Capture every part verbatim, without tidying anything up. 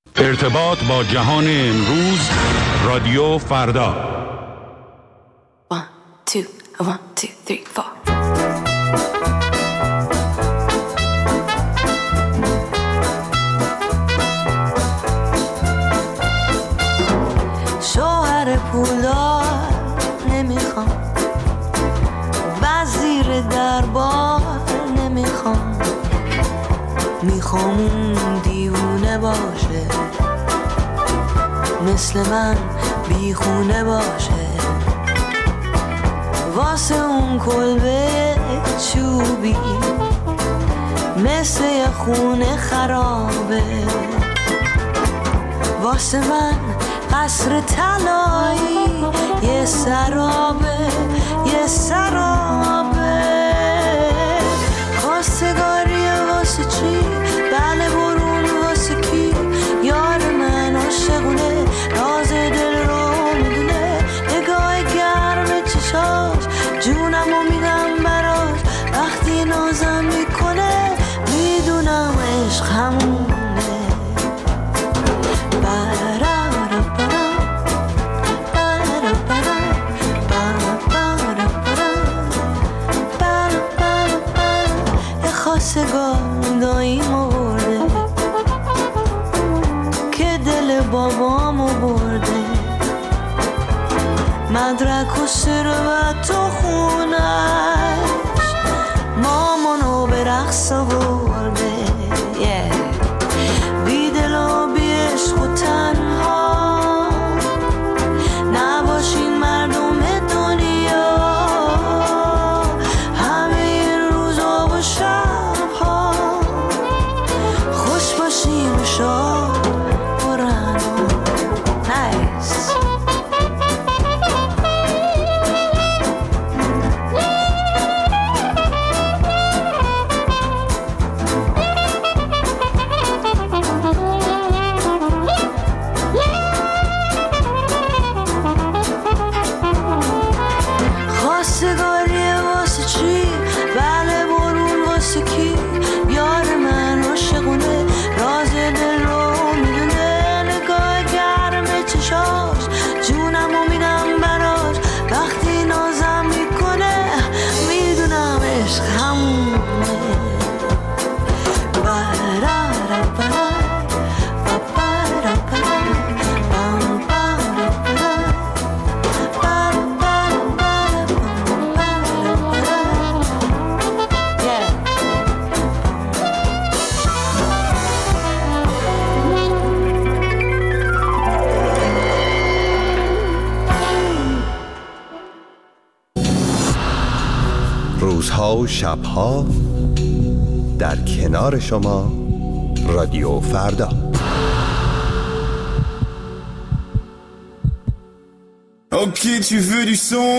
ارتباط با جهان امروز، رادیو فردا. One, two, one, two, three, four. شوهر پولدار نمیخوام، وزیر دربار نمیخوام، میخوام اون دیوونه باشه، مثل من بیخونه باشه، واسه اون کلبه چوبی مثل یه خونه خرابه، واسه من قصر طلایی یه سرابه، یه سرابه. خواستگاریه واسه چی؟ بله برون واسه کی؟ یار من عاشقونه، راز دل رو میدونه، نگاه گرم چشاش جونمو میدم براش، وقتی نازم میکنه میدونم عشق همونه. خواستگار داییمو برده که دل بابامو برده، مدرک و ثروت و خونش مامانو به رقص برده، yeah. بی دل و بی عشق و تنها نباشین مردم دنیا، همه این روزا و شبها خوش باشیم و شاد برن. نایس. خواستگاریه واسه چی؟ بله برون واسه کی؟ یار من عاشقونه، راز دل رو میدونه، نگاه گرم چشاش جونمو میدم براش، وقتی نازم میکنه میدونم عشق همونه. روزها و شبها در کنار شما، رادیو فردا. Ok, tu veux du son?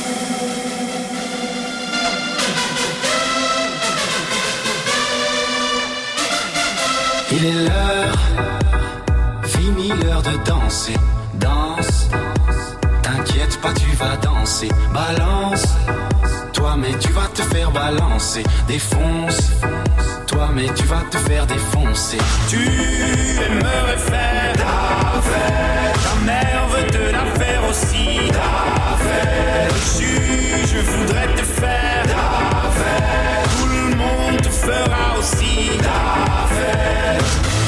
Il est l'heure, fini l'heure de danser. Danse, t'inquiète pas, tu vas danser. Balance, toi mais tu vas te faire balancer. Défonce, toi mais tu vas te faire défoncer. Tu aimerais faire ta fête, ta mère veut te la faire aussi. Ta fête, le juge voudrait te faire ta fête, tout le monde te fera aussi ta fête.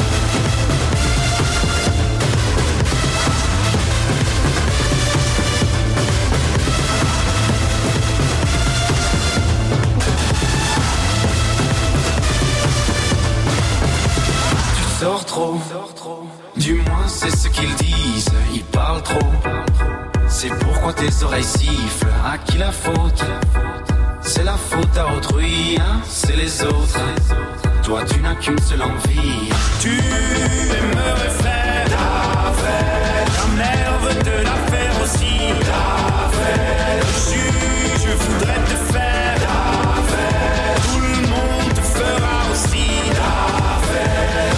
Sors trop, du moins c'est ce qu'ils disent, ils parlent trop. C'est pourquoi tes oreilles sifflent, à qui la faute? C'est la faute à autrui, hein, c'est les autres. Toi tu n'as qu'une seule envie. Tu aimerais faire ta fête, ta mère veut te la faire aussi. Ta fête, le juge voudrait te faire ta fête, tout le monde te fera aussi ta fête.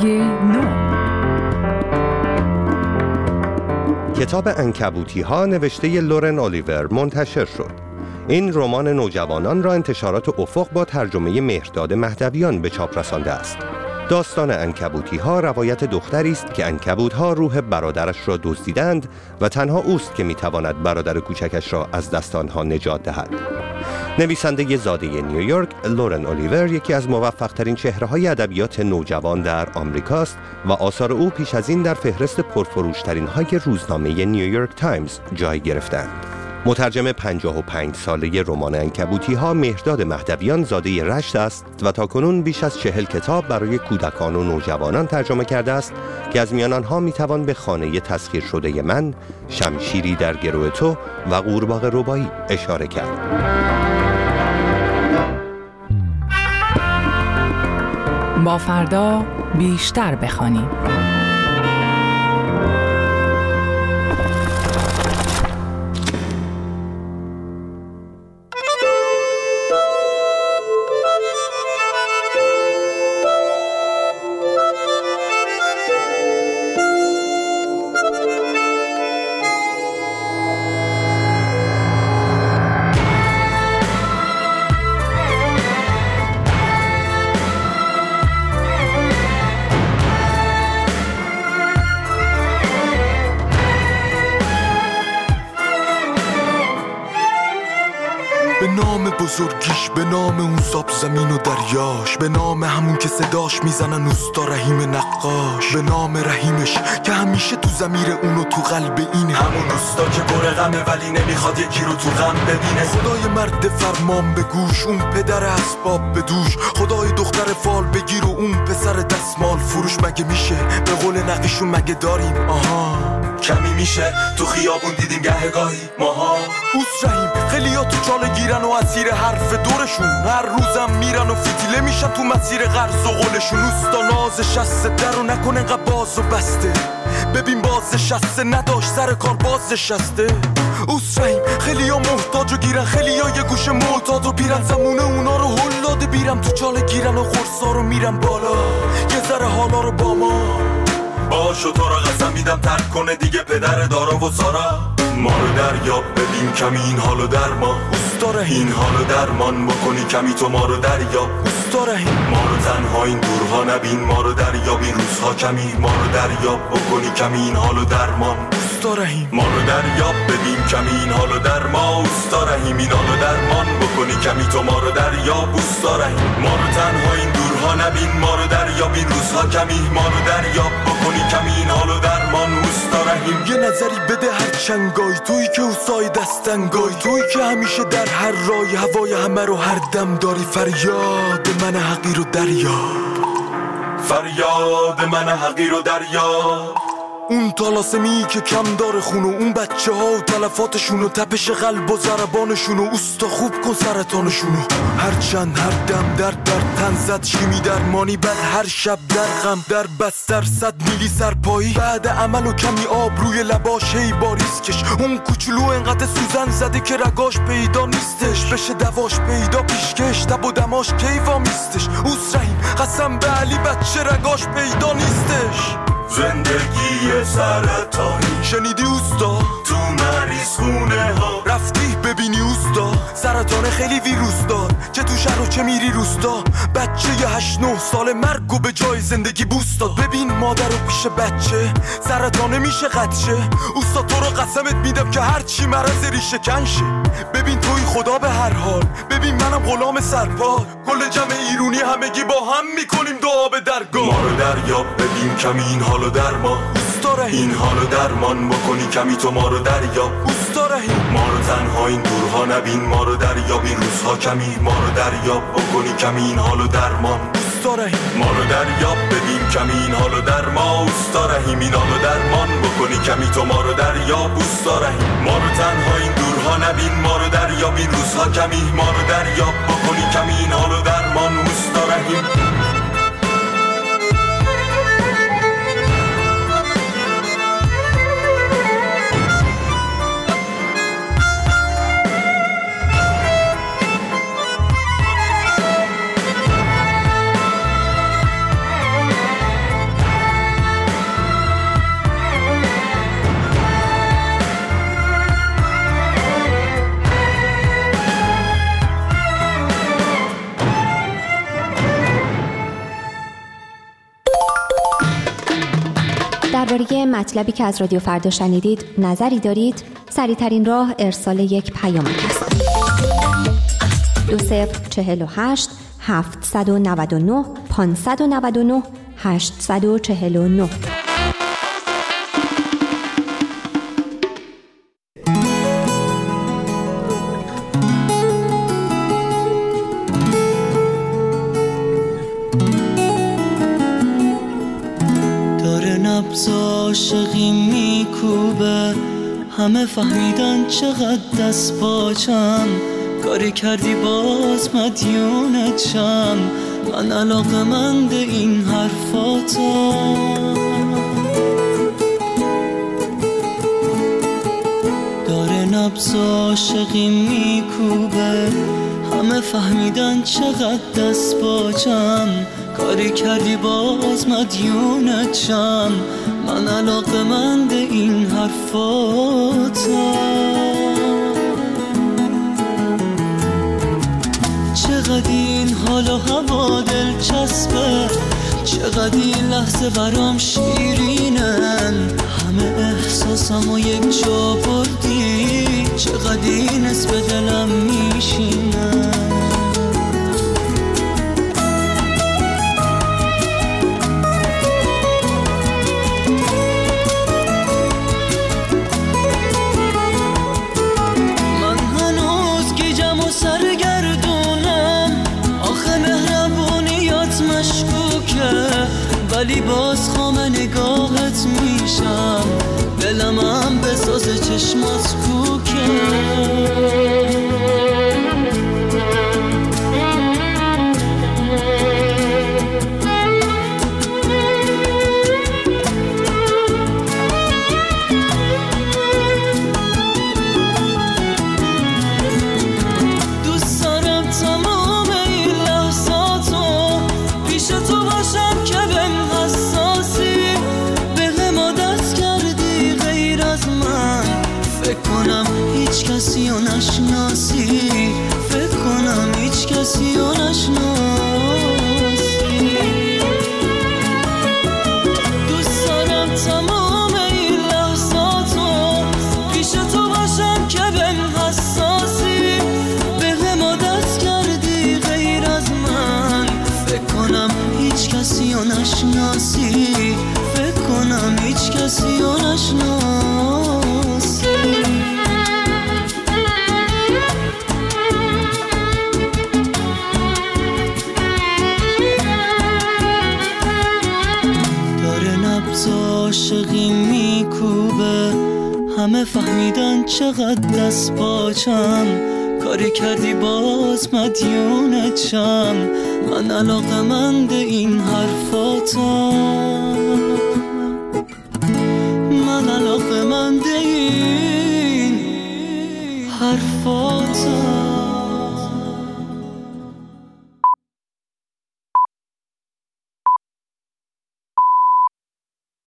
نو. کتاب عنکبوتی ها نوشته لورن الیور منتشر شد. این رمان نوجوانان را انتشارات افق با ترجمه مهرداد مهدویان به چاپ رسانده است. داستان عنکبوتی ها روایت دختری است که عنکبوت ها روح برادرش را دزدیدند و تنها اوست که میتواند برادر کوچکش را از دست آنها نجات دهد. نویسنده زاده نیویورک لورن الیور یکی از موفق‌ترین چهره‌های ادبیات نوجوان در آمریکاست و آثار او پیش از این در فهرست پرفروش‌ترین های روزنامه نیویورک تایمز جای گرفتند. مترجم پنجاه و پنج ساله رمان عنکبوتی ها مهرداد مهدویان زاده رشت است و تاکنون بیش از چهل کتاب برای کودکان و نوجوانان ترجمه کرده است که از میان آنها میتوان به خانه تسخیر شده من، شمشیری در گرو تو و قورباغه ربایی اشاره کرد. با فردا بیشتر بخوانیم. به نام بزرگیش، به نام اون ساب زمین و دریاش، به نام همون که صداش میزنن اوستا رحیم نقاش، به نام رحیمش که همیشه تو ضمیر اونو تو قلب اینه، همون اوستا که پر غمه ولی نمیخواد یکی رو تو غم ببینه. خدای مرد فرمان به گوش، اون پدر اسباب به دوش، خدای دختر فال بگیر و اون پسر دستمال فروش. مگه میشه به قول نقیشون مگه داریم آها کمی میشه تو خیابون دیدیم گه گاهی ماها. اوس رحیم خیلی ها تو چاله گیرن و اسیر حرف دورشون، هر روزم میرن و فتیله میشن تو مسیر قرض و قولشون. اوستا ناز شسته در و نکن انقدر باز و بسته، ببین باز شسته نداشت سر کار باز شسته. اوس رحیم خیلی ها محتاج و گیرن، خیلی ها یه گوشه معتاد و پیرن، زمونه اونا رو هلاده بیرم تو چاله گیرن و قرصا رو میرن بالا یه ذره حالا رو با ما. باشو تو را قسم میدم ترک کنه دیگه پدر دارا و سارا. ما رو دریاب ببین کمی این حالو در ما اوستا رحیم، این حالو درمان بکنی کمی تو ما رو دریاب اوستا رحیم. ما رو تنها این دورها نبین، ما رو دریاب این روزها کمی، ما رو دریاب بکنی کمی این حالو درمان اوستا رحیم. ما رو دریاب ببین کمی این حالو در ما اوستا رحیم، این حالو درمان بکنی کمی تو ما رو دریاب اوستا رحیم. ما رو تنها این دورها نبین، ما رو دریاب این روزها کمی، ما رو دریاب بکنی کمی این حالو درمان اوستا رحیم. یه نظری بده هر چنگای تویی که اوستای دستنگای، تویی که همیشه در هر رای هوای همه رو هر دم داری. فریاد من حقیر و دریا، فریاد من حقیر و دریا. اون طلاسمی که کم داره خونو، اون بچه ها و تلفاتشون و تپش قلب و ضربانشون و اوستا خوب کن سرطانشونو. هر چند هر دم در در تن زد شیمی درمانی، بعد هر شب در غم در بستر صد میلی سرپایی. بعد عمل و کمی آب روی لباش هی باریسکش، اون کوچولو انقدر سوزن زده که رگاش پیدا نیستش، بشه دواش پیدا پیشکش تب و دماش کیوا میستش. اوس رحیم قسم به علی بچه رگاش پیدا نیستش. زندگی سرطانی شنیدی اوستا تو مریض خونه ها، رفتی ببینی اوستا سرطان خیلی ویروس دار، چه تو شهر و چه میری روستا. بچه یه هشت نه سال مرگ و به جای زندگی بوست داد. ببین مادر رو پیش بچه سرطانه میشه قدشه. اوستا تو رو قسمت میدم که هرچی مرض ریشه کنشه. ببین توی خدا به هر حال، ببین منم غلام سرپا، کل جمع ایرونی همگی با هم میکنیم دعا به درگاه. ما رو دریاب ببین کمی این حالو در ما اوستا رحیم، این حالو درمان بکنی کمی تو ما رو دریاب اوستا رحیم. ما رو تنها این دورها نبین، ما رو دریاب این روزها کمی، ما رو دریاب بکنی کمی این حالو درمان اوستا رحیم. ما رو دریاب ببین کمی این حالو در ما اوستا رحیم، این حالو درمان بکنی کمی تو ما رو دریاب اوستا رحیم. ما رو تنها این دورها نبین، ما رو دریاب این روزها کمی، ما رو دریاب بکنی کمی این حالو درمان اوستا رحیم. درباره مطلبی که از رادیو فردا شنیدید نظری دارید؟ سریع‌ترین راه ارسال یک پیامک است. دو صفر چهل و هشت هفتصد و نود و نه پانصد و نود و نه هشتصد و چهل و نه. نبض عاشقی میکوبه، همه فهمیدن چقدر دست باچم، کاری کردی باز مدیونتم، من علاقه‌مند این حرفاتم. داره نبض عاشقی میکوبه، همه فهمیدن چقدر دست باچم، کاری کردی باز مدیونتم، من علاقه‌مند این حرفاتم. چقدر این حال و هوا دلچسبه، چقدر این لحظه برام شیرینن، همه احساسم و یک جا بردی، چقدر این حس به دلم میشینن. ولی باز خام نگاهت میشم، دلم هم بساز چشمات کوکه. دوست دارم تمام این لحظاتو پیش تو باشم که هیچ کسی رو نشناسی، فکر کنم هیچ کسی رو نشناسی. دوست دارم تمام این لحظاتو پیش تو باشم که بهم حساسی، بهم عادت کردی غیر از من، فکر کنم هیچ کسی رو نشناسی، فکر کنم هیچ کسی رو نشناسی. عاشقی میکوبه، همه فهمیدن چقدر دست باچم، کاری کردی باز مدیونتم، من علاقه‌مند این حرفاتم.